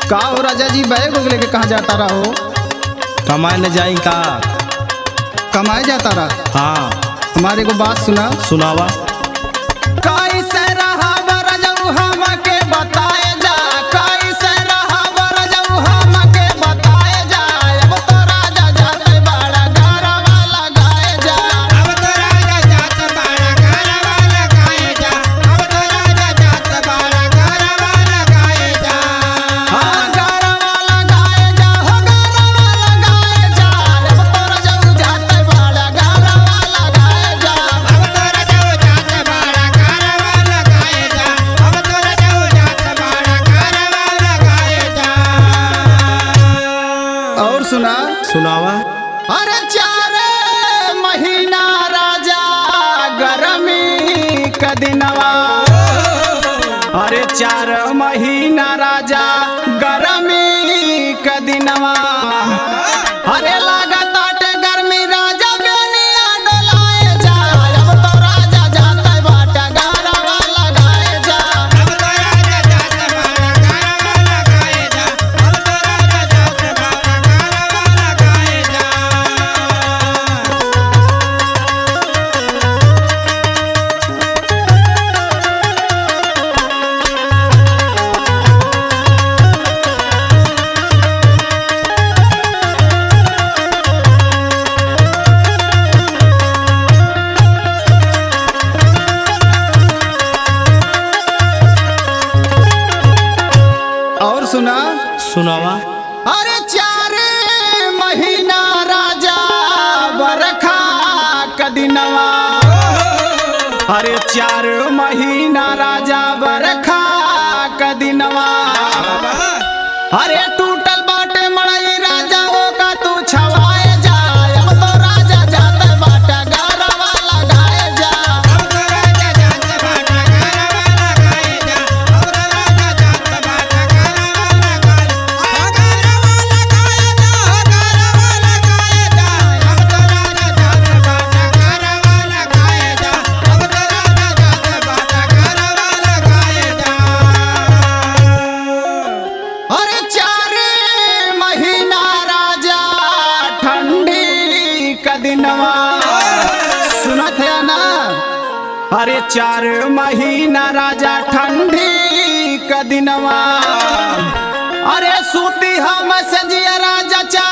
का हो राजा जी, बैग उग लेके कहाँ जाता रहो? कमाए न जाई का? कमाए जाता रहा? हाँ हमारे को बात सुना। सुनावा। कैसे रहा बरजऊ हमके बताए जा, कैसे रहा बरजऊ हमके बताए जा। अब तो राजा जाते बड़ा घरवा लगाए जा, अब तो राजा जात बड़ा घरवा लगाए जा, अब तो राजा जात बड़ा घरवा लगाए जा। हाँ घरवा लगाए जा, हो घरवा लगाए जा। अब तो राजा जाते बड़ा घरवा लगाए जा, अब तो राजा जात बड़ा घरवा लगाए जा, अब तो राजा जात बड़ा घरवा लगाए जा। और सुना। सुनावा। अरे 4 महीना राजा गरमी का दिनवा, अरे 4 महीना राजा गरमी का दिनवा। अरे लागताटे गर्मी राजा बेनिया डोलाए जा। अब तो राजा जाता बाटा घरवा लगाए जा, अब तो राजा जात बड़ा घरवा लगाए जा, अब तो राजा जात बड़ा घरवा लगाए जा। और सुना। सुनावा। अरे 4 महीना राजा बरखा का दिनवा, अरे 4 महीना राजा बरखा का दिनवा। अरे टूटल बाटे मड़ई राजा का तू छवाए जा। अब तो राजा जाते बाटा घरवा लगाए जा, अब तो राजा जात बड़ा घरवा लगाए जा, अब तो राजा जात बड़ा घरवा लगाए जा, घरवा लगाए जा, घरवा लगाए जा। अब तो राजा जात बड़ा घरवा लगाए जा, अब तो राजा जात बड़ा घरवा लगाए जा। अरे 4 महीना राजा ठंडी का दिनवा। सुनत है ना? अरे 4 महीना राजा ठंडी का दिनवा। अरे सूती हम सजिया राजा